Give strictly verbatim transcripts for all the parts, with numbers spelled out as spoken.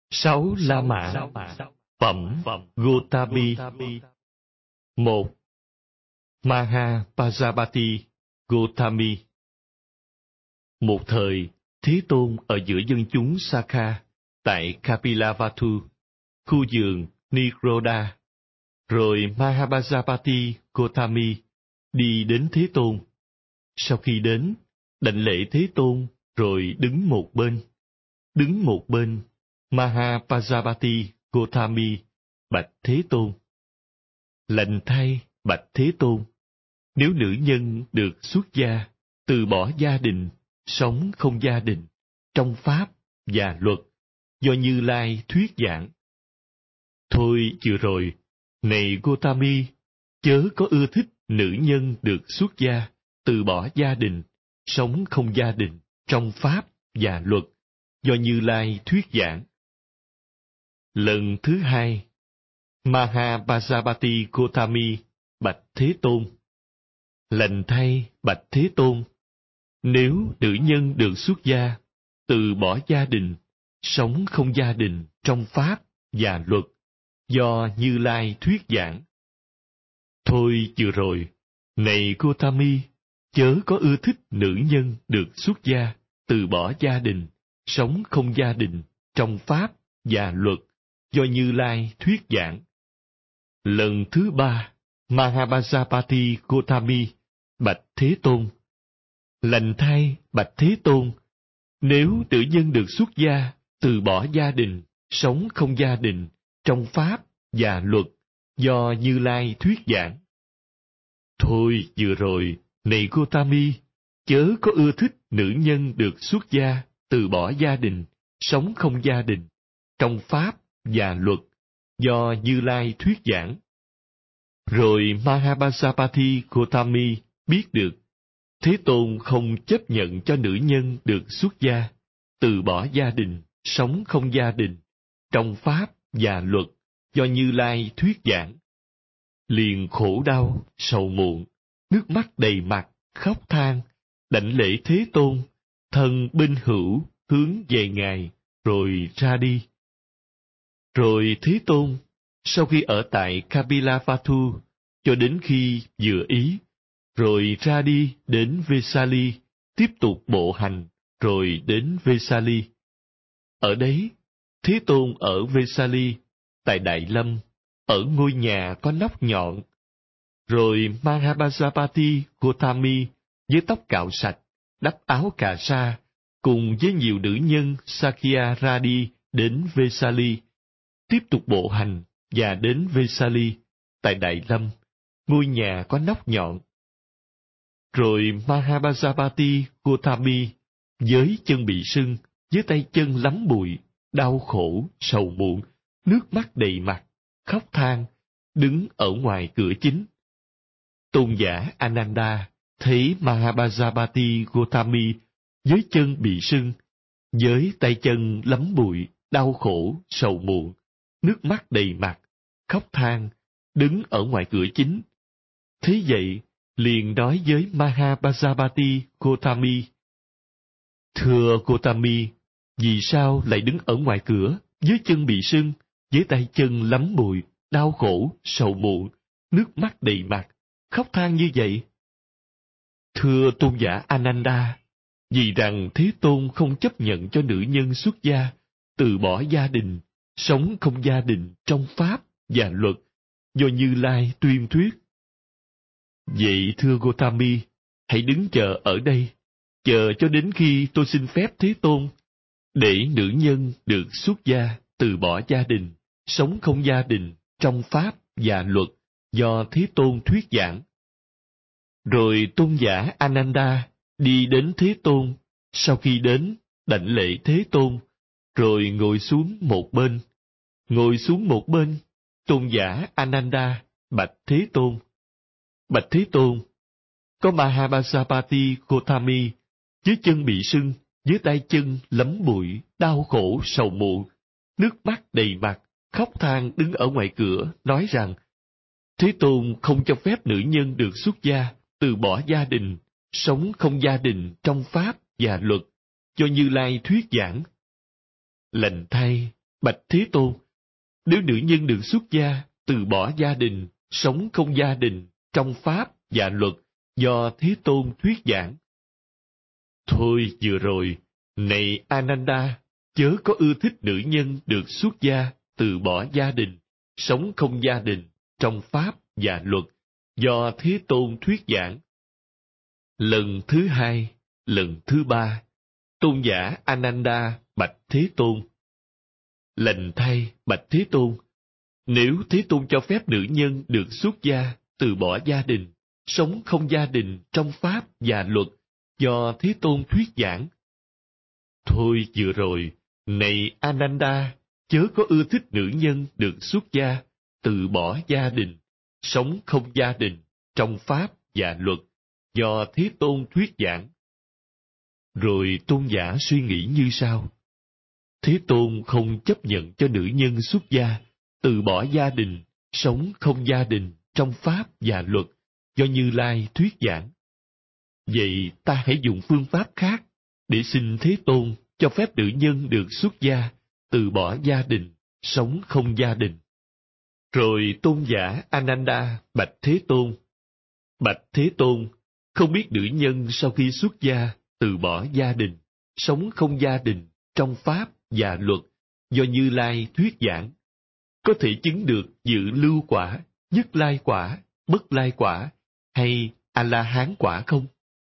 Sáu La Mã. Phẩm Gotami. Một. Mahapajapati Gotami. Một thời, Thế Tôn ở giữa dân chúng Sakha tại Kapilavatthu, khu vườn Niroda. Rồi Mahapajapati Gotami đi đến Thế Tôn. Sau khi đến, đảnh lễ Thế Tôn rồi đứng một bên. Đứng một bên, Mahapajapati Gotami bạch Thế Tôn: Lành thay, bạch Thế Tôn, nếu nữ nhân được xuất gia, từ bỏ gia đình, sống không gia đình, trong pháp và luật, do Như Lai thuyết giảng. Thôi vừa rồi, này Gotami, chớ có ưa thích nữ nhân được xuất gia, từ bỏ gia đình, sống không gia đình, trong pháp và luật, do Như Lai thuyết giảng. Lần thứ hai, Mahapajapati Gotami bạch Thế Tôn: Lành thay, bạch Thế Tôn, nếu nữ nhân được xuất gia, từ bỏ gia đình, sống không gia đình, trong pháp và luật, do Như Lai thuyết giảng. Thôi vừa rồi, này Gotami, chớ có ưa thích nữ nhân được xuất gia, từ bỏ gia đình, sống không gia đình, trong pháp và luật, do Như Lai thuyết giảng. Lần thứ ba, Mahapajapati Gotami bạch Thế Tôn: Lành thay, bạch Thế Tôn, nếu nữ nhân được xuất gia, từ bỏ gia đình, sống không gia đình, trong pháp và luật, do Như Lai thuyết giảng. Thôi vừa rồi, này Gotami, chớ có ưa thích nữ nhân được xuất gia, từ bỏ gia đình, sống không gia đình, trong pháp và luật, do Như Lai thuyết giảng. Rồi Mahapajapati Gotami biết được Thế Tôn không chấp nhận cho nữ nhân được xuất gia, từ bỏ gia đình, sống không gia đình, trong pháp và luật, do Như Lai thuyết giảng. Liền khổ đau, sầu muộn, nước mắt đầy mặt, khóc than, đảnh lễ Thế Tôn, thân binh hữu hướng về Ngài, rồi ra đi. Rồi Thế Tôn, sau khi ở tại Kapilavatthu, cho đến khi vừa ý, rồi ra đi đến Vesali, tiếp tục bộ hành, rồi đến Vesali. Ở đấy, Thế Tôn ở Vesali, tại Đại Lâm, ở ngôi nhà có nóc nhọn. Rồi Mahapajapati Gotami với tóc cạo sạch, đắp áo cà sa, cùng với nhiều nữ nhân Sakya ra đi đến Vesali, tiếp tục bộ hành và đến Vesali, tại Đại Lâm, ngôi nhà có nóc nhọn. Rồi Mahapajapati Gotami với chân bị sưng, với tay chân lấm bụi, đau khổ, sầu muộn, nước mắt đầy mặt, khóc than, đứng ở ngoài cửa chính. Tôn giả Ananda thấy Mahapajapati Gotami với chân bị sưng, với tay chân lấm bụi, đau khổ, sầu muộn, nước mắt đầy mặt, khóc than, đứng ở ngoài cửa chính. Thế vậy, liền nói với Mahapajapati Gotami: Thưa Gotami, vì sao lại đứng ở ngoài cửa, với chân bị sưng, với tay chân lấm bụi, đau khổ, sầu muộn, nước mắt đầy mặt, khóc than như vậy? Thưa tôn giả Ananda, vì rằng Thế Tôn không chấp nhận cho nữ nhân xuất gia, từ bỏ gia đình, sống không gia đình, trong pháp và luật, do Như Lai tuyên thuyết. Vậy thưa Gotami, hãy đứng chờ ở đây, chờ cho đến khi tôi xin phép Thế Tôn, để nữ nhân được xuất gia, từ bỏ gia đình, sống không gia đình, trong pháp và luật, do Thế Tôn thuyết giảng. Rồi tôn giả Ananda đi đến Thế Tôn, sau khi đến, đảnh lễ Thế Tôn, rồi ngồi xuống một bên. Ngồi xuống một bên, tôn giả Ananda bạch Thế Tôn: Bạch Thế Tôn, có Mahapajapati Gotami với chân bị sưng, với tay chân lấm bụi, đau khổ, sầu muộn, nước mắt đầy mặt, khóc than đứng ở ngoài cửa, nói rằng Thế Tôn không cho phép nữ nhân được xuất gia, từ bỏ gia đình, sống không gia đình, trong pháp và luật, do Như Lai thuyết giảng. Lành thay, Bạch Thế Tôn, nếu nữ nhân được xuất gia, từ bỏ gia đình, sống không gia đình, trong pháp và luật, do Thế Tôn thuyết giảng. Thôi vừa rồi, này Ananda, chớ có ưa thích nữ nhân được xuất gia, từ bỏ gia đình, sống không gia đình, trong pháp và luật, do Thế Tôn thuyết giảng. Lần thứ hai, lần thứ ba, tôn giả Ananda bạch Thế Tôn. Lành thay, bạch Thế Tôn, nếu Thế Tôn cho phép nữ nhân được xuất gia, từ bỏ gia đình, sống không gia đình trong pháp và luật, do Thế Tôn thuyết giảng. Thôi vừa rồi, này Ananda, chớ có ưa thích nữ nhân được xuất gia, từ bỏ gia đình, sống không gia đình, trong pháp và luật, do Thế Tôn thuyết giảng. Rồi tôn giả suy nghĩ như sau. Thế Tôn không chấp nhận cho nữ nhân xuất gia, từ bỏ gia đình, sống không gia đình, trong pháp và luật, do Như Lai thuyết giảng. Vậy ta hãy dùng phương pháp khác, để xin Thế Tôn cho phép nữ nhân được xuất gia, từ bỏ gia đình, sống không gia đình. Rồi tôn giả Ananda bạch Thế Tôn. Bạch Thế Tôn, không biết nữ nhân sau khi xuất gia, từ bỏ gia đình, sống không gia đình, trong pháp và luật, do Như Lai thuyết giảng, có thể chứng được dự lưu quả, nhất lai quả, bất lai quả, hay A-la-hán quả không?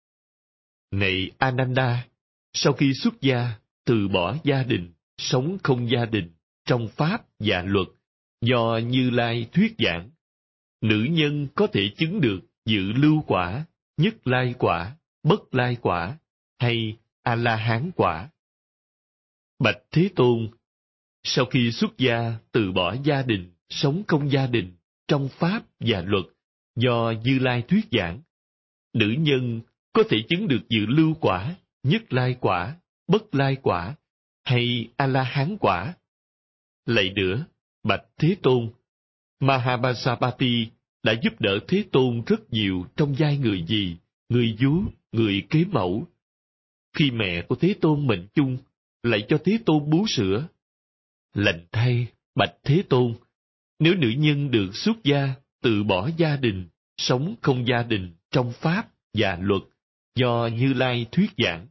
Này Ananda, sau khi xuất gia, từ bỏ gia đình, sống không gia đình, trong pháp và luật, do Như Lai thuyết giảng, nữ nhân có thể chứng được dự lưu quả, nhất lai quả, bất lai quả, hay A-la-hán quả. Bạch Thế Tôn, sau khi xuất gia, từ bỏ gia đình, sống không gia đình, trong pháp và luật, do Như Lai thuyết giảng, nữ nhân có thể chứng được dự lưu quả, nhất lai quả, bất lai quả, hay A-la-hán quả. Lại nữa, bạch Thế Tôn, Mahabhasapati đã giúp đỡ Thế Tôn rất nhiều trong giai người dì, người vú, người kế mẫu. Khi mẹ của Thế Tôn mệnh chung, lại cho Thế Tôn bú sữa. Lành thay, bạch Thế Tôn, nếu nữ nhân được xuất gia, từ bỏ gia đình, sống không gia đình, trong pháp và luật, do Như Lai thuyết giảng.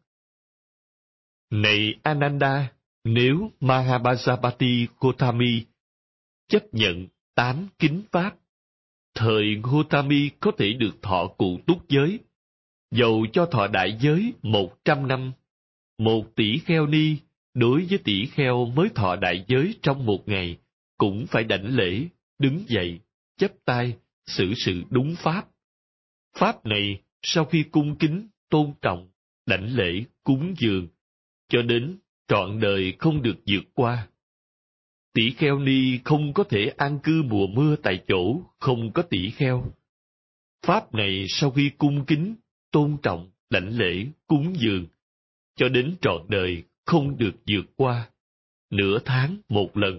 Này Ananda, nếu Mahabhasapati Gotami chấp nhận tám kính pháp, thời Gotami có thể được thọ cụ túc giới, dầu cho thọ đại giới một trăm năm. Một tỷ kheo ni, đối với tỷ kheo mới thọ đại giới trong một ngày, cũng phải đảnh lễ, đứng dậy, chắp tay, xử sự đúng pháp. Pháp này, sau khi cung kính, tôn trọng, đảnh lễ, cúng dường, cho đến trọn đời không được vượt qua. Tỷ kheo ni không có thể an cư mùa mưa tại chỗ không có tỷ kheo. Pháp này sau khi cung kính, tôn trọng, đảnh lễ, cúng dường, cho đến trọn đời không được vượt qua, nửa tháng một lần.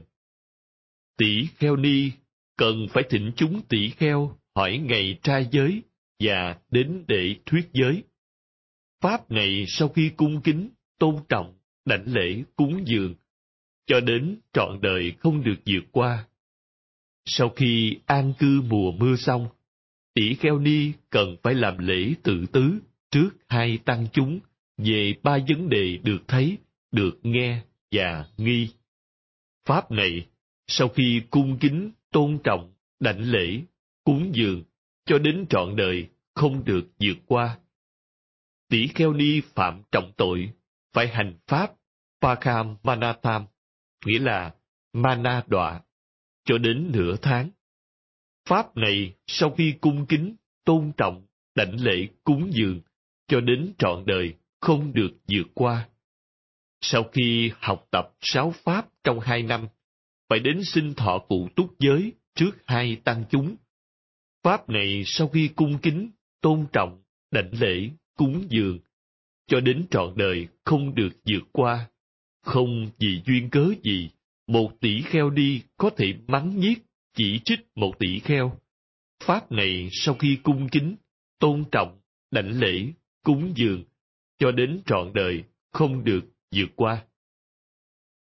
Tỷ kheo ni cần phải thỉnh chúng tỷ kheo hỏi ngày trai giới và đến để thuyết giới. Pháp này sau khi cung kính, tôn trọng, đảnh lễ, cúng dường, cho đến trọn đời không được vượt qua. Sau khi an cư mùa mưa xong, tỷ kheo ni cần phải làm lễ tự tứ trước hai tăng chúng về ba vấn đề được thấy, được nghe và nghi. Pháp này, sau khi cung kính, tôn trọng, đảnh lễ, cúng dường, cho đến trọn đời không được vượt qua. Tỷ kheo ni phạm trọng tội, phải hành pháp Pakam Manatham, nghĩa là mana đọa, cho đến nửa tháng. Pháp này sau khi cung kính, tôn trọng, đảnh lễ, cúng dường, cho đến trọn đời không được vượt qua. Sau khi học tập sáu pháp trong hai năm, phải đến xin thọ cụ túc giới trước hai tăng chúng. Pháp này sau khi cung kính, tôn trọng, đảnh lễ, cúng dường, cho đến trọn đời không được vượt qua. Không vì duyên cớ gì, một tỷ kheo đi có thể mắng nhiếc, chỉ trích một tỷ kheo. Pháp này sau khi cung kính, tôn trọng, đảnh lễ, cúng dường, cho đến trọn đời không được vượt qua.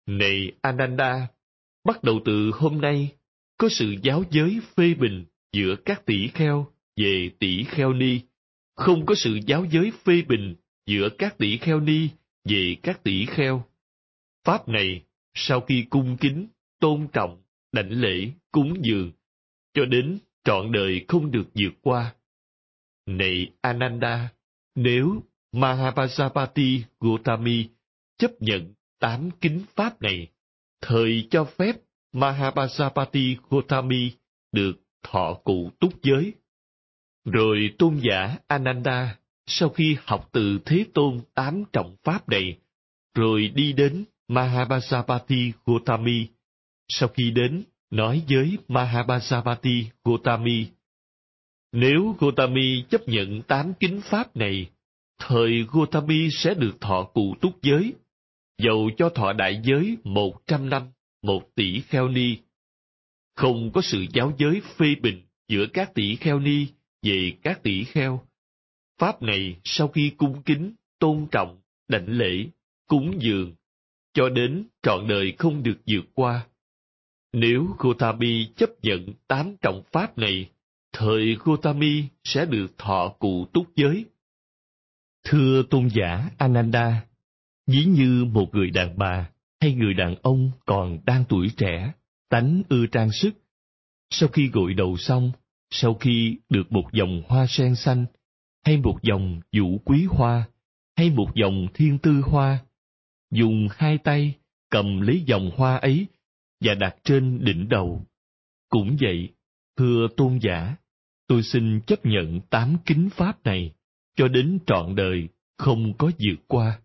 Này Ananda, bắt đầu từ hôm nay, có sự giáo giới phê bình giữa các tỷ kheo về tỷ kheo ni, không có sự giáo giới phê bình giữa các tỷ kheo ni về các tỷ kheo. Pháp này, sau khi cung kính, tôn trọng, đảnh lễ, cúng dường, cho đến trọn đời không được vượt qua. Này Ananda, nếu Mahapajapati Gotami chấp nhận tám kính pháp này, thời cho phép Mahapajapati Gotami được thọ cụ túc giới. Rồi tôn giả Ananda, sau khi học từ Thế Tôn tám trọng pháp này, rồi đi đến Mahapajapati Gotami. Sau khi đến, nói với Mahapajapati Gotami, nếu Gotami chấp nhận tám kính pháp này, thời Gotami sẽ được thọ cụ túc giới, dầu cho thọ đại giới một trăm năm, một tỷ kheo ni. Không có sự giáo giới phê bình giữa các tỷ kheo ni về các tỷ kheo. Pháp này sau khi cung kính, tôn trọng, đảnh lễ, cúng dường, cho đến trọn đời không được vượt qua. Nếu Gotami chấp nhận tám trọng pháp này, thời Gotami sẽ được thọ cụ túc giới. Thưa tôn giả Ananda, ví như một người đàn bà hay người đàn ông còn đang tuổi trẻ, tánh ưa trang sức. Sau khi gội đầu xong, sau khi được một vòng hoa sen xanh, hay một vòng vũ quý hoa, hay một vòng thiên tư hoa, dùng hai tay cầm lấy vòng hoa ấy và đặt trên đỉnh đầu. Cũng vậy, thưa tôn giả, tôi xin chấp nhận tám kính pháp này, cho đến trọn đời không có vượt qua.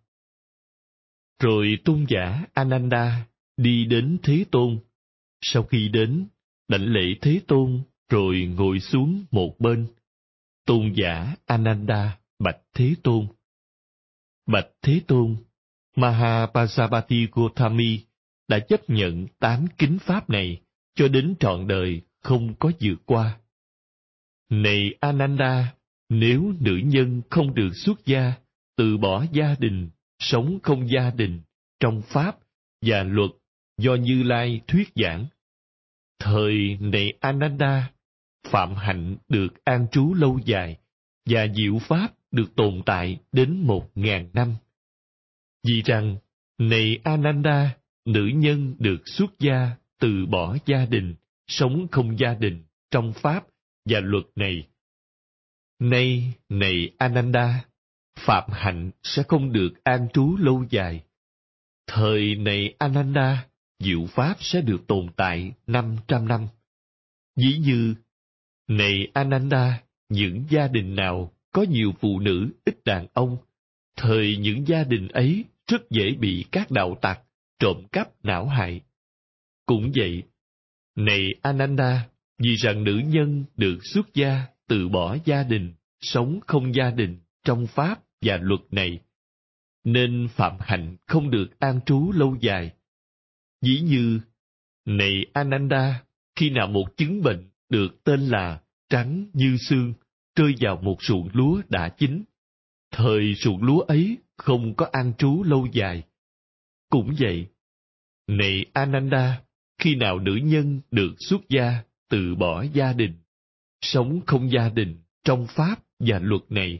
Rồi tôn giả Ananda đi đến Thế Tôn. Sau khi đến, đảnh lễ Thế Tôn, rồi ngồi xuống một bên. Tôn giả Ananda bạch Thế Tôn: Bạch Thế Tôn, Mahapajapati Gotami đã chấp nhận tám kính pháp này, cho đến trọn đời không có vượt qua. Này Ananda, nếu nữ nhân không được xuất gia, từ bỏ gia đình, sống không gia đình, trong pháp và luật do Như Lai thuyết giảng, thời này Ananda, phạm hạnh được an trú lâu dài, và diệu pháp được tồn tại đến một ngàn năm. Vì rằng, này Ananda, nữ nhân được xuất gia, từ bỏ gia đình, sống không gia đình, trong pháp và luật này. Nay, này Ananda, phạm hạnh sẽ không được an trú lâu dài. Thời này Ananda, diệu pháp sẽ được tồn tại năm trăm năm. Ví như, này Ananda, những gia đình nào có nhiều phụ nữ, ít đàn ông, thời những gia đình ấy rất dễ bị các đạo tặc trộm cắp não hại. Cũng vậy, này Ananda, vì rằng nữ nhân được xuất gia, từ bỏ gia đình, sống không gia đình, trong pháp và luật này, nên phạm hạnh không được an trú lâu dài. Ví như, này Ananda, khi nào một chứng bệnh được tên là trắng như xương rơi vào một ruộng lúa đã chín, thời ruộng lúa ấy không có an trú lâu dài. Cũng vậy, này Ananda, khi nào nữ nhân được xuất gia, từ bỏ gia đình, sống không gia đình, trong pháp và luật này,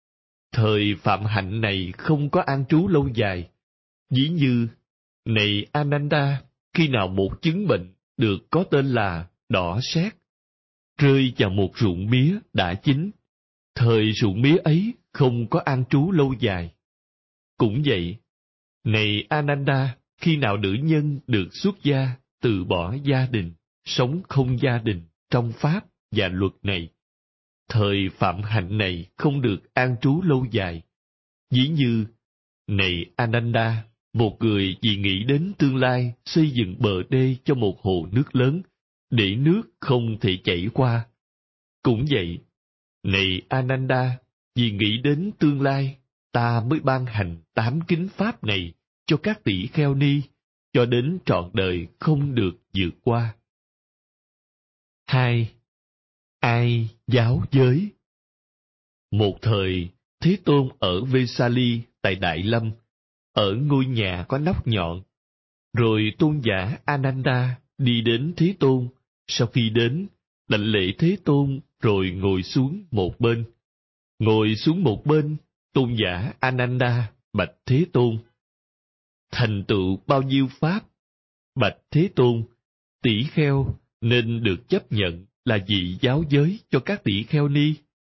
thời phạm hạnh này không có an trú lâu dài. Ví như, này Ananda, khi nào một chứng bệnh được có tên là đỏ sét rơi vào một ruộng mía đã chín, thời ruộng mía ấy không có an trú lâu dài. Cũng vậy, này Ananda, khi nào nữ nhân được xuất gia, từ bỏ gia đình, sống không gia đình, trong pháp và luật này, thời phạm hạnh này không được an trú lâu dài. Ví như, này Ananda, một người vì nghĩ đến tương lai xây dựng bờ đê cho một hồ nước lớn, để nước không thể chảy qua. Cũng vậy, này Ananda, vì nghĩ đến tương lai, ta mới ban hành tám kính pháp này cho các tỷ kheo ni, cho đến trọn đời không được vượt qua. Hai. Ai giáo giới? Một thời, Thế Tôn ở Vesali tại Đại Lâm, ở ngôi nhà có nóc nhọn. Rồi tôn giả Ananda đi đến Thế Tôn. Sau khi đến, đảnh lễ Thế Tôn rồi ngồi xuống một bên. Ngồi xuống một bên, tôn giả Ananda bạch Thế Tôn: thành tựu bao nhiêu pháp? Bạch Thế Tôn: tỷ kheo nên được chấp nhận là vị giáo giới cho các tỷ kheo ni.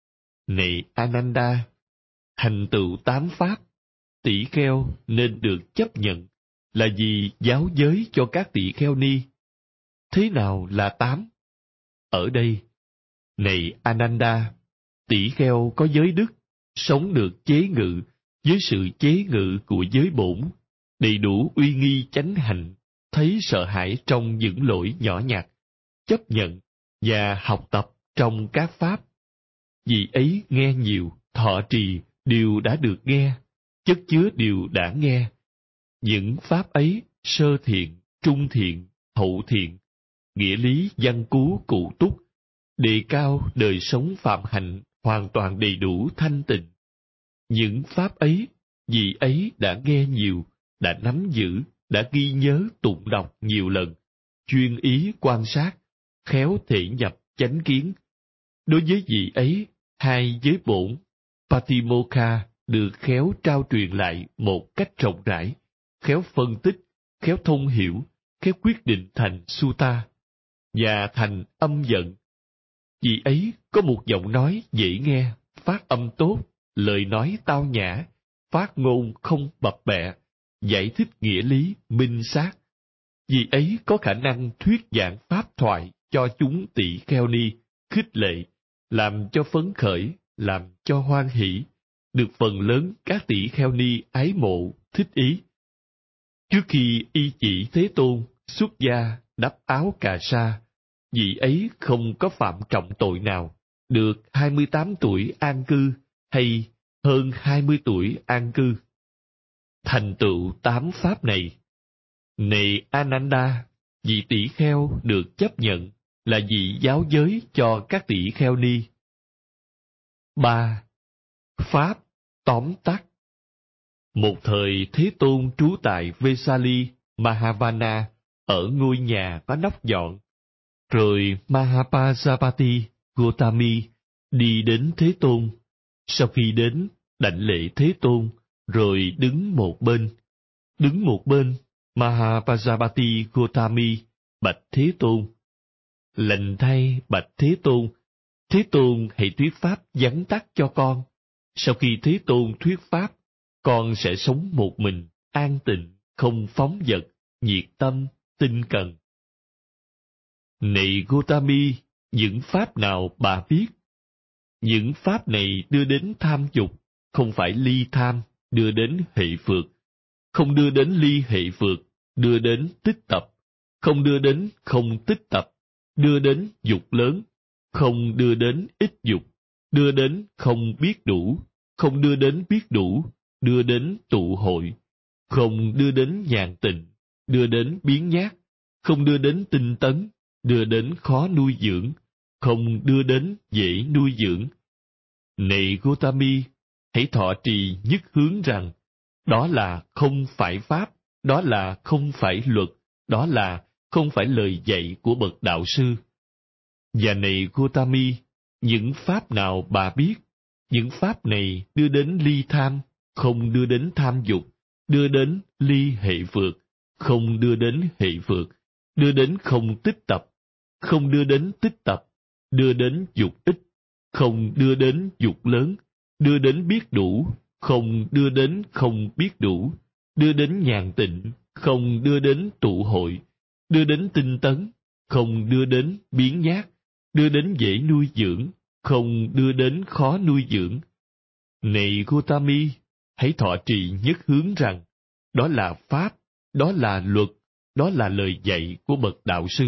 Này Ananda, thành tựu tám pháp, tỷ kheo nên được chấp nhận là vì giáo giới cho các tỷ kheo ni. Thế nào là tám? Ở đây, này Ananda, tỷ kheo có giới đức, sống được chế ngự với sự chế ngự của giới bổn, đầy đủ uy nghi chánh hạnh, thấy sợ hãi trong những lỗi nhỏ nhặt, chấp nhận và học tập trong các pháp. Vì ấy nghe nhiều, thọ trì điều đã được nghe, chất chứa điều đã nghe. Những pháp ấy sơ thiện, trung thiện, hậu thiện, nghĩa lý văn cú cụ túc, đề cao đời sống phạm hạnh hoàn toàn đầy đủ thanh tịnh. Những pháp ấy, vì ấy đã nghe nhiều, đã nắm giữ, đã ghi nhớ tụng đọc nhiều lần, chuyên ý quan sát, khéo thể nhập chánh kiến. Đối với vị ấy, hai giới bổn, Patimokkha, được khéo trao truyền lại một cách rộng rãi, khéo phân tích, khéo thông hiểu, khéo quyết định thành sutta, và thành âm giận. Vì ấy có một giọng nói dễ nghe, phát âm tốt, lời nói tao nhã, phát ngôn không bập bẹ, giải thích nghĩa lý, minh xác. Vì ấy có khả năng thuyết giảng pháp thoại cho chúng tỷ kheo ni, khích lệ, làm cho phấn khởi, làm cho hoan hỷ, được phần lớn các tỷ kheo ni ái mộ, thích ý. Trước khi y chỉ Thế Tôn, xuất gia, đắp áo cà sa, vị ấy không có phạm trọng tội nào, được hai mươi tám tuổi an cư, hay hơn hai mươi tuổi an cư. Thành tựu tám pháp này. Này Ananda, vị tỷ kheo được chấp nhận là vị giáo giới cho các tỷ kheo ni. Ba. Pháp tóm tắt. Một thời Thế Tôn trú tại Vesali, Mahavana, ở ngôi nhà có nóc nhọn. Rồi Mahapajapati, Gotami, đi đến Thế Tôn. Sau khi đến, đảnh lễ Thế Tôn, rồi đứng một bên. Đứng một bên, Mahapajapati Gotami bạch Thế Tôn: lành thay bạch Thế Tôn, Thế Tôn hãy thuyết pháp vắn tắt cho con. Sau khi Thế Tôn thuyết pháp, con sẽ sống một mình, an tịnh, không phóng dật, nhiệt tâm, tinh cần. Này Gotami, những pháp nào bà biết? Những pháp này đưa đến tham dục, không phải ly tham, đưa đến hệ phược. Không đưa đến ly hệ phược, đưa đến tích tập. Không đưa đến không tích tập, đưa đến dục lớn. Không đưa đến ít dục, đưa đến không biết đủ. Không đưa đến biết đủ, đưa đến tụ hội. Không đưa đến nhàn tịnh, đưa đến biến nhát. Không đưa đến tinh tấn, đưa đến khó nuôi dưỡng. Không đưa đến dễ nuôi dưỡng. Này Gotami, hãy thọ trì nhất hướng rằng, đó là không phải pháp, đó là không phải luật, đó là không phải lời dạy của bậc đạo sư. Và này Gotami, những pháp nào bà biết, những pháp này đưa đến ly tham, không đưa đến tham dục, đưa đến ly hệ phược, không đưa đến hệ phược, đưa đến không tích tập, không đưa đến tích tập, đưa đến dục ít, không đưa đến dục lớn, đưa đến biết đủ, không đưa đến không biết đủ, đưa đến nhàn tịnh, không đưa đến tụ hội, đưa đến tinh tấn, không đưa đến biến nhát, đưa đến dễ nuôi dưỡng, không đưa đến khó nuôi dưỡng. Này Gotami, hãy thọ trì nhất hướng rằng, đó là pháp, đó là luật, đó là lời dạy của bậc đạo sư.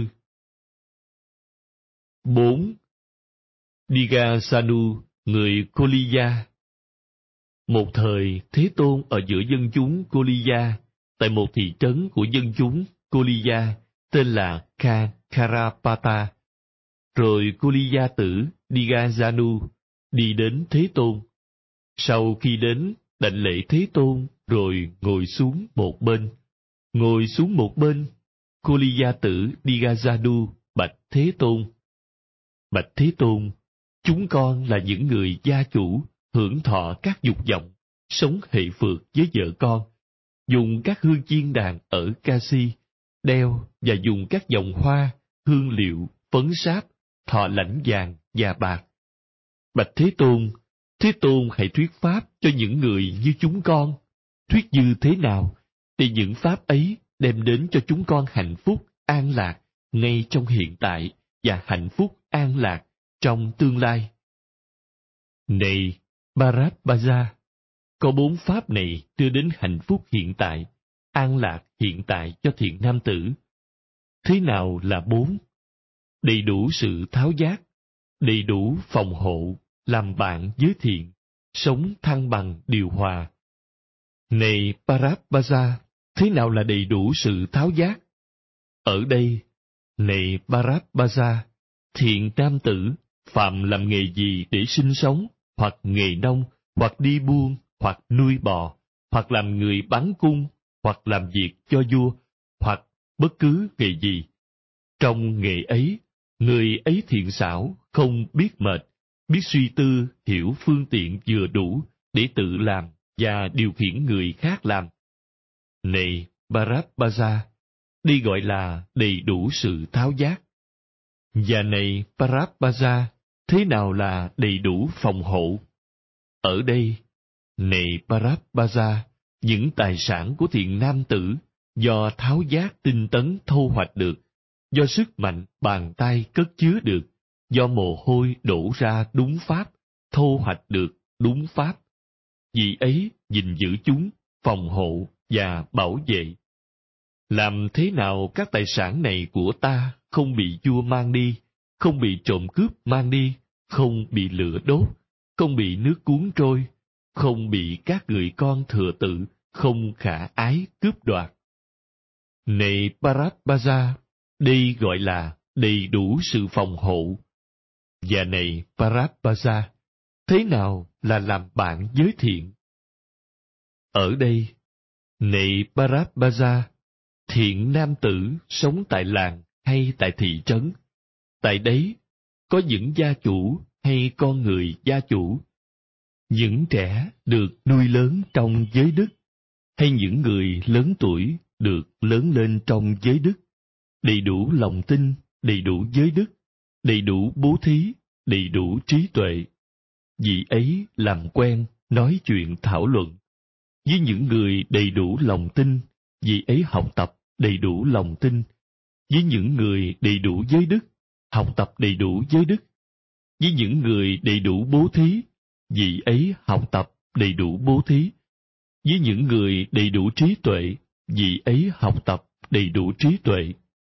Bốn. Digasanu, người Koliya. Một thời, Thế Tôn ở giữa dân chúng Koliya, tại một thị trấn của dân chúng Koliya tên là Kharapata. Rồi Koliya tử Digasanu đi đến Thế Tôn. Sau khi đến, đảnh lễ Thế Tôn rồi ngồi xuống một bên. Ngồi xuống một bên, cô ly gia tử Digajadu bạch Thế Tôn. Bạch Thế Tôn, chúng con là những người gia chủ, hưởng thọ các dục vọng, sống hệ phượt với vợ con, dùng các hương chiên đàn ở Kashi, đeo và dùng các vòng hoa, hương liệu, phấn sáp, thọ lãnh vàng và bạc. Bạch Thế Tôn, Thế Tôn hãy thuyết pháp cho những người như chúng con. Thuyết như thế nào để những pháp ấy đem đến cho chúng con hạnh phúc, an lạc ngay trong hiện tại và hạnh phúc, an lạc trong tương lai? Này Bharadvaja, có bốn pháp này đưa đến hạnh phúc hiện tại, an lạc hiện tại cho thiện nam tử. Thế nào là bốn? Đầy đủ sự tháo giác, đầy đủ phòng hộ, làm bạn với thiện, sống thăng bằng điều hòa. Này Bharadvaja, thế nào là đầy đủ sự tháo giác? Ở đây, này Bharadvaja, thiện nam tử, phạm làm nghề gì để sinh sống, hoặc nghề nông, hoặc đi buôn, hoặc nuôi bò, hoặc làm người bắn cung, hoặc làm việc cho vua, hoặc bất cứ nghề gì. Trong nghề ấy, người ấy thiện xảo, không biết mệt, biết suy tư, hiểu phương tiện vừa đủ để tự làm và điều khiển người khác làm. Này Bharadvaja, đây gọi là đầy đủ sự tháo giác. Và này Bharadvaja, thế nào là đầy đủ phòng hộ? Ở đây, này Bharadvaja, những tài sản của thiện nam tử do tháo giác tinh tấn thu hoạch được, do sức mạnh bàn tay cất chứa được, do mồ hôi đổ ra đúng pháp, thu hoạch được đúng pháp. Vì ấy gìn giữ chúng, phòng hộ và bảo vệ. Làm thế nào các tài sản này của ta không bị vua mang đi, không bị trộm cướp mang đi, không bị lửa đốt, không bị nước cuốn trôi, không bị các người con thừa tự, không khả ái cướp đoạt? Này Bharadvaja, đây gọi là đầy đủ sự phòng hộ. Và này Bharadvaja, thế nào là làm bạn với thiện? Ở đây, này Bharadvaja, thiện nam tử sống tại làng hay tại thị trấn, tại đấy có những gia chủ hay con người gia chủ, những trẻ được nuôi lớn trong giới đức, hay những người lớn tuổi được lớn lên trong giới đức, đầy đủ lòng tin, đầy đủ giới đức, đầy đủ bố thí, đầy đủ trí tuệ. Vì ấy làm quen, nói chuyện thảo luận. Với những người đầy đủ lòng tin, vì ấy học tập đầy đủ lòng tin. Với những người đầy đủ giới đức, học tập đầy đủ giới đức. Với những người đầy đủ bố thí, vì ấy học tập đầy đủ bố thí. Với những người đầy đủ trí tuệ, vì ấy học tập đầy đủ trí tuệ.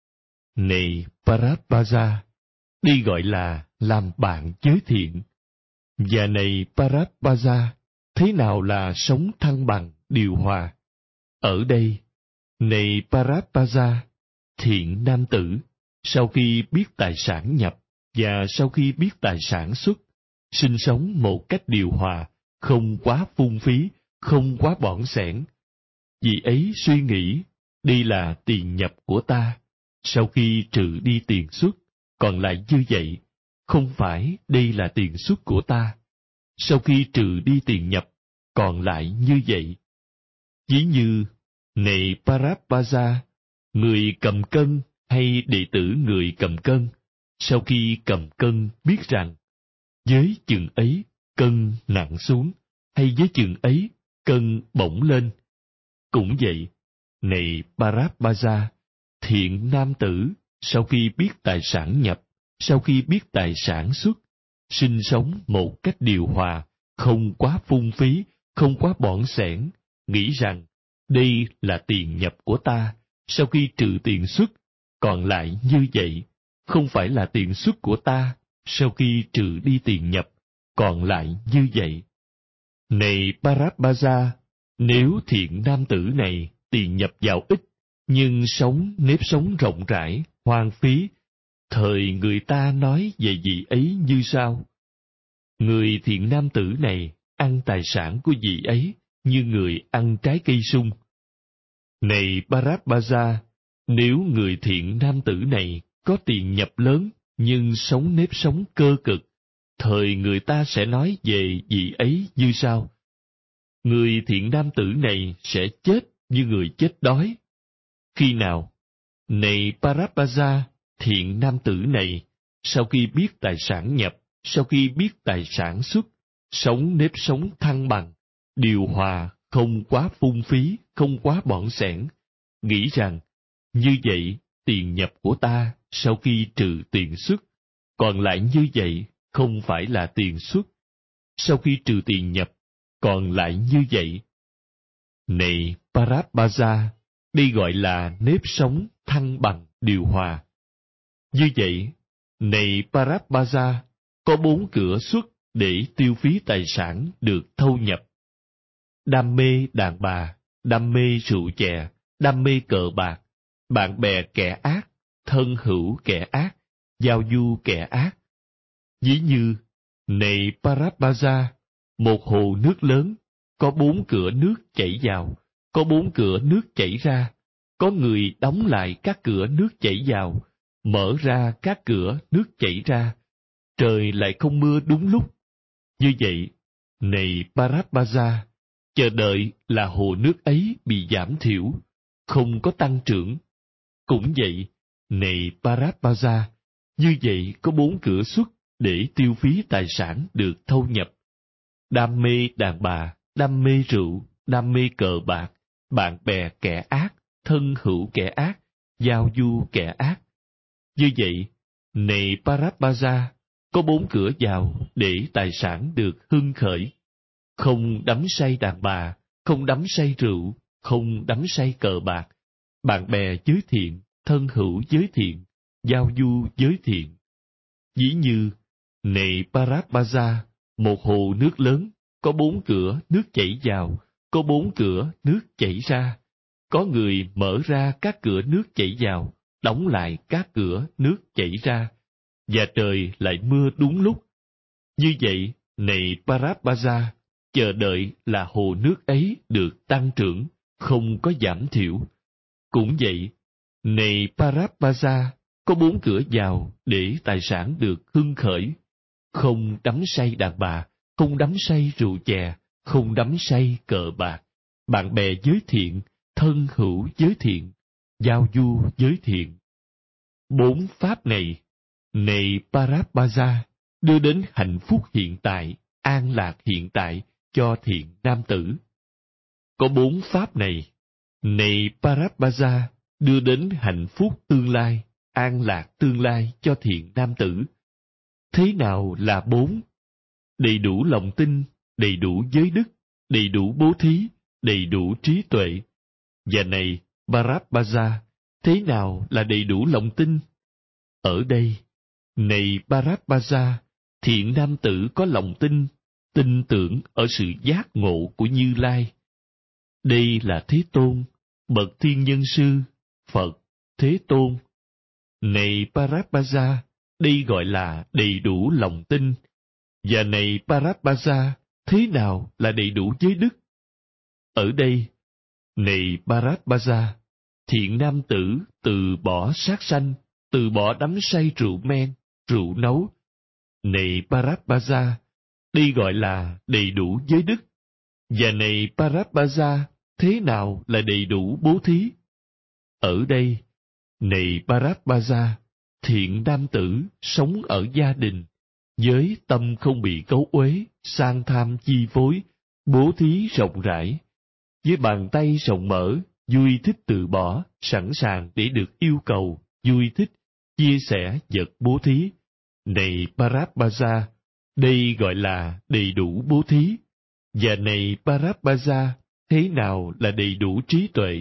Này Bharadvaja, đây gọi là làm bạn với thiện. Và này Bharadvaja, thế nào là sống thăng bằng, điều hòa? Ở đây, này Bharadvaja, thiện nam tử, sau khi biết tài sản nhập và sau khi biết tài sản xuất, sinh sống một cách điều hòa, không quá phung phí, không quá bỏng sẻn. Vì ấy suy nghĩ, đây là tiền nhập của ta, sau khi trừ đi tiền xuất, còn lại như vậy, không phải đây là tiền xuất của ta, sau khi trừ đi tiền nhập, còn lại như vậy. Ví như, này Bharadvaja, người cầm cân hay đệ tử người cầm cân, sau khi cầm cân biết rằng, với chừng ấy cân nặng xuống, hay với chừng ấy cân bỗng lên. Cũng vậy, này Bharadvaja, thiện nam tử, sau khi biết tài sản nhập, sau khi biết tài sản xuất, sinh sống một cách điều hòa, không quá phung phí, không quá bỏng sẻn, nghĩ rằng, đây là tiền nhập của ta, sau khi trừ tiền xuất, còn lại như vậy, không phải là tiền xuất của ta, sau khi trừ đi tiền nhập, còn lại như vậy. Này Bharadvaja, nếu thiện nam tử này tiền nhập vào ít, nhưng sống nếp sống rộng rãi, hoang phí, thời người ta nói về vị ấy như sau: người thiện nam tử này ăn tài sản của vị ấy như người ăn trái cây sung. Này Parabhaja, nếu người thiện nam tử này có tiền nhập lớn nhưng sống nếp sống cơ cực, thời người ta sẽ nói về vị ấy như sau: người thiện nam tử này sẽ chết như người chết đói. Khi nào? Này Parabhaja, thiện nam tử này, sau khi biết tài sản nhập, sau khi biết tài sản xuất, sống nếp sống thăng bằng, điều hòa, không quá phung phí, không quá bỏn sẻn, nghĩ rằng, như vậy, tiền nhập của ta, sau khi trừ tiền xuất, còn lại như vậy, không phải là tiền xuất. Sau khi trừ tiền nhập, còn lại như vậy. Này Parabhaja, đây gọi là nếp sống thăng bằng điều hòa. Như vậy, này Parabhaja, có bốn cửa xuất để tiêu phí tài sản được thâu nhập. Đam mê đàn bà, đam mê rượu chè, đam mê cờ bạc, bạn bè kẻ ác, thân hữu kẻ ác, giao du kẻ ác. Ví như, này Parabhaja, một hồ nước lớn, có bốn cửa nước chảy vào, có bốn cửa nước chảy ra, có người đóng lại các cửa nước chảy vào, mở ra các cửa nước chảy ra, trời lại không mưa đúng lúc. Như vậy, này Parabhaja, chờ đợi là hồ nước ấy bị giảm thiểu, không có tăng trưởng. Cũng vậy, này Parabhaja, như vậy có bốn cửa xuất để tiêu phí tài sản được thâu nhập. Đam mê đàn bà, đam mê rượu, đam mê cờ bạc, bạn bè kẻ ác, thân hữu kẻ ác, giao du kẻ ác. Như vậy, này Parabhaja, có bốn cửa vào để tài sản được hưng khởi. Không đắm say đàn bà, không đắm say rượu, không đắm say cờ bạc, bạn bè giới thiện, thân hữu giới thiện, giao du giới thiện. Ví như, này Parabhaja, một hồ nước lớn, có bốn cửa nước chảy vào, có bốn cửa nước chảy ra, có người mở ra các cửa nước chảy vào, đóng lại các cửa nước chảy ra, và trời lại mưa đúng lúc. Như vậy, này Parabhaja, chờ đợi là hồ nước ấy được tăng trưởng, không có giảm thiểu. Cũng vậy, này Parabhaja, có bốn cửa vào để tài sản được hưng khởi. Không đắm say đàn bà, không đắm say rượu chè, không đắm say cờ bạc, bạn bè giới thiện, thân hữu giới thiện, giao du giới thiện. Bốn pháp này, này Parabhaja, đưa đến hạnh phúc hiện tại, an lạc hiện tại cho thiện nam tử. Có bốn pháp này, này Parabhaja, đưa đến hạnh phúc tương lai, an lạc tương lai cho thiện nam tử. Thế nào là bốn? Đầy đủ lòng tin, đầy đủ giới đức, đầy đủ bố thí, đầy đủ trí tuệ. Và này Parabhaja, thế nào là đầy đủ lòng tin? Ở đây, này Parabhaja, thiện nam tử có lòng tin, tin tưởng ở sự giác ngộ của Như Lai. Đây là Thế Tôn, bậc thiên nhân sư, Phật, Thế Tôn. Này Parabhaja, đây gọi là đầy đủ lòng tin. Và này Parabhaja, thế nào là đầy đủ giới đức? Ở đây, này Parabhaja, thiện nam tử từ bỏ sát sanh, từ bỏ đắm say rượu men, rượu nấu. Này Parabhaja, đây gọi là đầy đủ giới đức. Và này Parabhaja, thế nào là đầy đủ bố thí? Ở đây, này Parabhaja, thiện nam tử sống ở gia đình, với tâm không bị cấu uế, sang tham chi phối, bố thí rộng rãi, với bàn tay rộng mở, vui thích từ bỏ, sẵn sàng để được yêu cầu, vui thích, chia sẻ vật bố thí. Này Parabhaja, đây gọi là đầy đủ bố thí. Và này Parabhaja, thế nào là đầy đủ trí tuệ?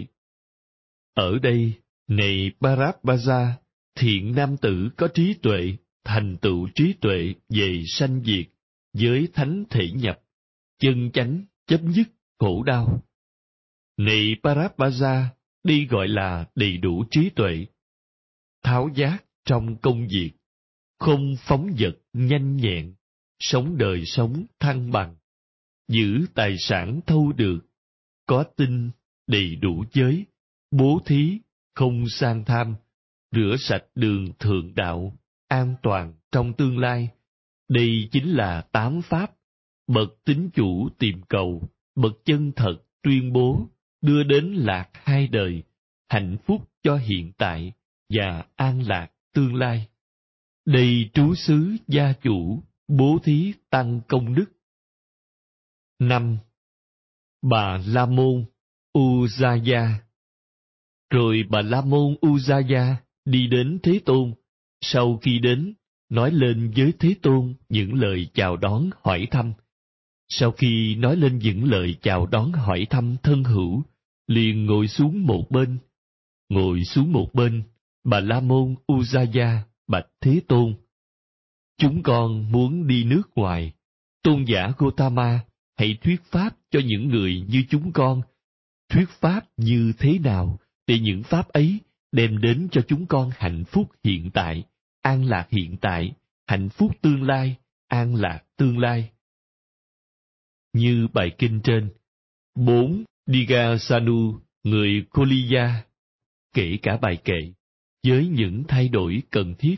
Ở đây, này Parabhaja, thiện nam tử có trí tuệ, thành tựu trí tuệ về sanh diệt, với thánh thể nhập, chân chánh, chấm dứt, khổ đau. Này Parabhaja, đây gọi là đầy đủ trí tuệ. Tháo giác trong công việc, không phóng dật nhanh nhẹn, sống đời sống thăng bằng, giữ tài sản thâu được, có tinh, đầy đủ giới, bố thí, không sang tham, rửa sạch đường thượng đạo, an toàn trong tương lai. Đây chính là tám pháp, bậc tín chủ tìm cầu, bậc chân thật tuyên bố, đưa đến lạc hai đời, hạnh phúc cho hiện tại và an lạc tương lai. Đây trú xứ gia chủ, bố thí tăng công đức. Năm. Bà La Môn Ujjaya. Rồi Bà La Môn Ujjaya đi đến Thế Tôn. Sau khi đến, nói lên với Thế Tôn những lời chào đón hỏi thăm. Sau khi nói lên những lời chào đón hỏi thăm thân hữu, liền ngồi xuống một bên. Ngồi xuống một bên, Bà La Môn Ujjaya bạch Thế Tôn: Chúng con muốn đi nước ngoài. Tôn giả Gotama, hãy thuyết pháp cho những người như chúng con. Thuyết pháp như thế nào để những pháp ấy đem đến cho chúng con hạnh phúc hiện tại, an lạc hiện tại, hạnh phúc tương lai, an lạc tương lai. Như bài kinh trên, bốn. Digasanu, người Koliya, kể cả bài kệ, với những thay đổi cần thiết.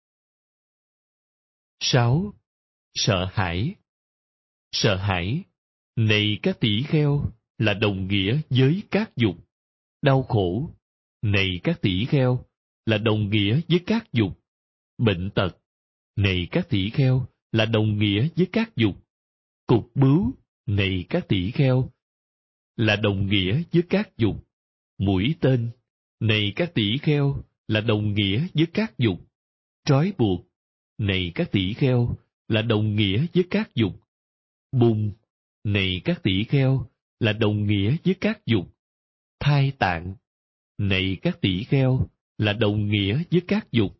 Sáu. Sợ hãi. Sợ hãi, này các tỷ kheo, là đồng nghĩa với các dục. Đau khổ, này các tỷ kheo, là đồng nghĩa với các dục. Bệnh tật, này các tỷ kheo, là đồng nghĩa với các dục. Cục bướu, này các tỷ kheo, là đồng nghĩa với các dục. Mũi tên, này các tỷ kheo, là đồng nghĩa với các dục. Trói buộc, này các tỷ kheo, là đồng nghĩa với các dục. Bùng, này các tỷ kheo, là đồng nghĩa với các dục. Thai tạng, này các tỷ kheo, là đồng nghĩa với các dục.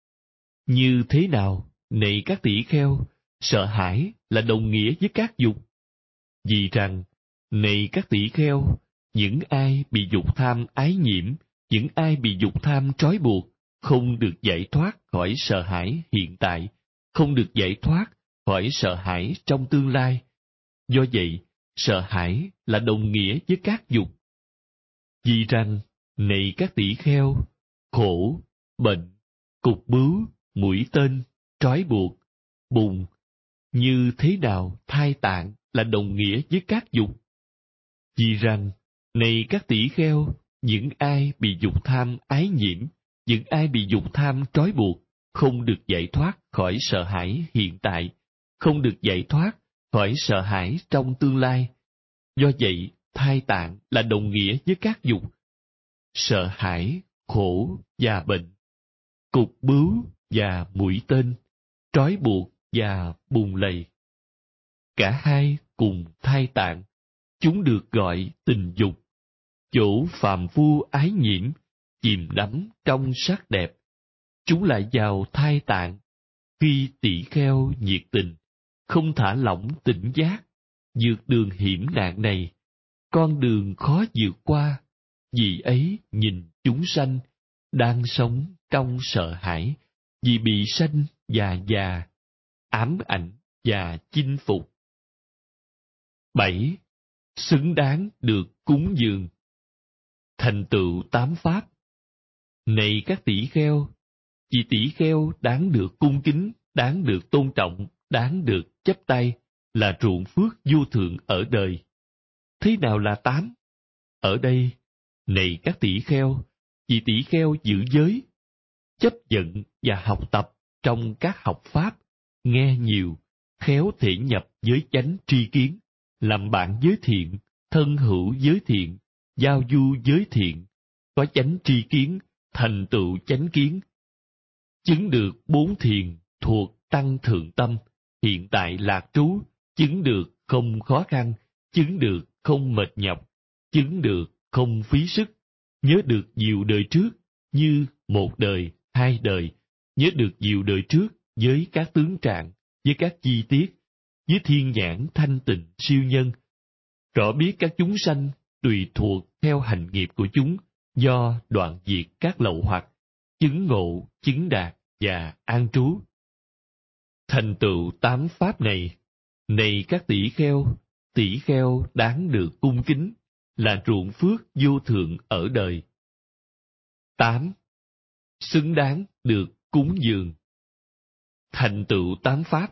Như thế nào, này các tỷ kheo, sợ hãi là đồng nghĩa với các dục? Vì rằng, này các tỷ kheo, những ai bị dục tham ái nhiễm, những ai bị dục tham trói buộc, không được giải thoát khỏi sợ hãi hiện tại, không được giải thoát khỏi sợ hãi trong tương lai. Do vậy, sợ hãi là đồng nghĩa với các dục. Vì rằng, này các tỷ kheo, khổ, bệnh, cục bướu, mũi tên, trói buộc, bùng, như thế nào thai tạng là đồng nghĩa với các dục? Vì rằng, này các tỷ kheo, những ai bị dục tham ái nhiễm, những ai bị dục tham trói buộc, không được giải thoát khỏi sợ hãi hiện tại, không được giải thoát khỏi sợ hãi trong tương lai. Do vậy, thai tạng là đồng nghĩa với các dục. Sợ hãi, khổ và bệnh, cục bướu và mũi tên, trói buộc và bùn lầy. Cả hai cùng thai tạng, chúng được gọi tình dục. Chỗ phàm phu ái nhiễm, chìm đắm trong sắc đẹp. Chúng lại vào thai tạng. Khi tỷ kheo nhiệt tình, không thả lỏng tỉnh giác, vượt đường hiểm nạn này, con đường khó vượt qua, vì ấy nhìn chúng sanh đang sống trong sợ hãi, vì bị sanh và già, ám ảnh và chinh phục. Bảy. Xứng đáng được cúng dường. Thành tựu tám pháp. Này các tỷ kheo, vì tỷ kheo đáng được cung kính, đáng được tôn trọng, đáng được chắp tay, là ruộng phước vô thượng ở đời. Thế nào là tám? Ở đây, này các tỷ kheo, vì tỷ kheo giữ giới, chấp nhận và học tập trong các học pháp, nghe nhiều, khéo thể nhập với chánh tri kiến, làm bạn giới thiện, thân hữu giới thiện, giao du giới thiện, có chánh tri kiến, thành tựu chánh kiến, chứng được bốn thiền thuộc tăng thượng tâm, hiện tại lạc trú, chứng được không khó khăn, chứng được không mệt nhọc, chứng được không phí sức, nhớ được nhiều đời trước như một đời, hai đời, nhớ được nhiều đời trước với các tướng trạng, với các chi tiết, với thiên nhãn thanh tịnh siêu nhân, rõ biết các chúng sanh tùy thuộc theo hành nghiệp của chúng, do đoạn diệt các lậu hoặc, chứng ngộ, chứng đạt và an trú. Thành tựu tám pháp này, này các tỷ kheo, tỷ kheo đáng được cung kính, là ruộng phước vô thượng ở đời. Tám, xứng đáng được cúng dường. Thành tựu tám pháp.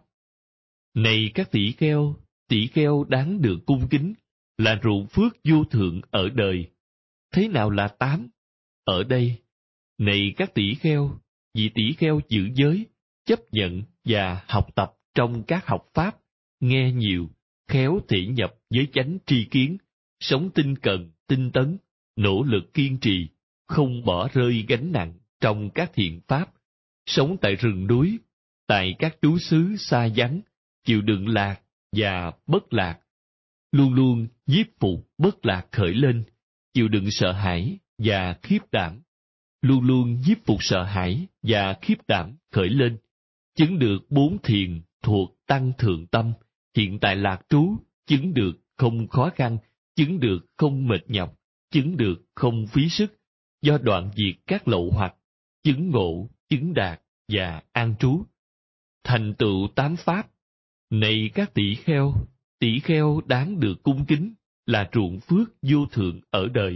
Này các tỷ kheo, tỷ kheo đáng được cung kính, là ruộng phước vô thượng ở đời. Thế nào là tám? Ở đây, này các tỷ kheo, vị tỷ kheo giữ giới, chấp nhận và học tập trong các học pháp, nghe nhiều, khéo thể nhập với chánh tri kiến, sống tinh cần, tinh tấn, nỗ lực kiên trì, không bỏ rơi gánh nặng trong các thiện pháp, sống tại rừng núi, tại các trú xứ xa vắng, chịu đựng lạc và bất lạc, luôn luôn nhiếp phục bất lạc khởi lên, chịu đựng sợ hãi và khiếp đảm, luôn luôn nhiếp phục sợ hãi và khiếp đảm khởi lên, chứng được bốn thiền thuộc tăng thượng tâm, hiện tại lạc trú, chứng được không khó khăn, chứng được không mệt nhọc, chứng được không phí sức, do đoạn diệt các lậu hoặc, chứng ngộ, chứng đạt và an trú. Thành tựu tám pháp. Này các tỷ kheo, tỷ kheo đáng được cung kính, là ruộng phước vô thượng ở đời.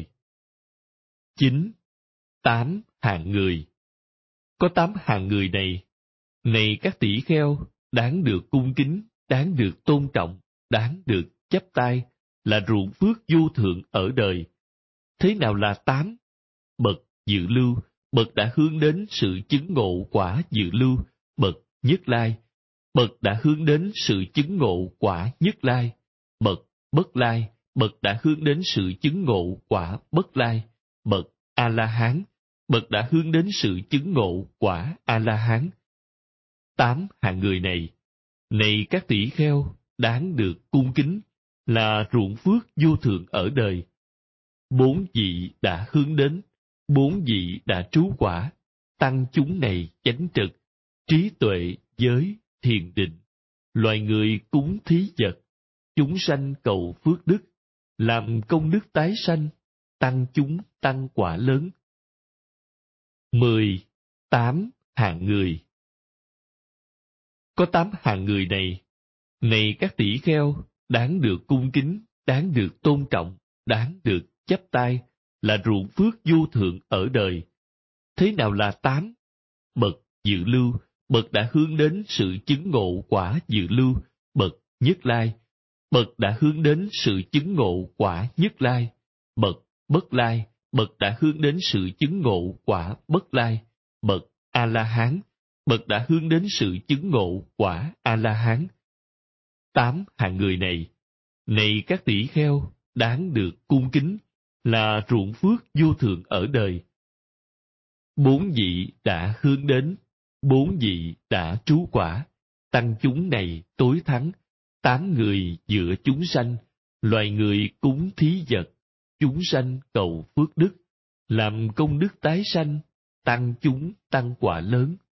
Chín, tám hạng người. Có tám hạng người này. Này các tỷ kheo, đáng được cung kính, đáng được tôn trọng, đáng được chắp tay, là ruộng phước vô thượng ở đời. Thế nào là tám? Bậc dự lưu, bậc đã hướng đến sự chứng ngộ quả dự lưu, bậc nhất lai, bậc đã hướng đến sự chứng ngộ quả nhất lai, bậc bất lai, bậc đã hướng đến sự chứng ngộ quả bất lai, bậc a la hán, bậc đã hướng đến sự chứng ngộ quả a la hán. Tám hạng người này, này các tỷ kheo, đáng được cung kính, là ruộng phước vô thượng ở đời. Bốn vị đã hướng đến, bốn vị đã trú quả, tăng chúng này chánh trực, trí tuệ, giới, thiền định, loài người cúng thí vật, chúng sanh cầu phước đức, làm công đức tái sanh, tăng chúng tăng quả lớn. Mười, tám hạng người. Có tám hạng người này, này các tỷ kheo, đáng được cung kính, đáng được tôn trọng, đáng được chắp tay, là ruộng phước vô thượng ở đời. Thế nào là tám? Bậc dự lưu, bậc đã hướng đến sự chứng ngộ quả dự lưu, bậc nhất lai, bậc đã hướng đến sự chứng ngộ quả nhất lai, bậc bất lai, bậc đã hướng đến sự chứng ngộ quả bất lai, bậc a la hán, bậc đã hướng đến sự chứng ngộ quả a la hán. Tám hạng người này, này các tỷ kheo, đáng được cung kính, là ruộng phước vô thượng ở đời. Bốn vị đã hướng đến, bốn vị đã trú quả, tăng chúng này tối thắng, tám người giữa chúng sanh, loài người cúng thí vật, chúng sanh cầu phước đức, làm công đức tái sanh, tăng chúng tăng quả lớn.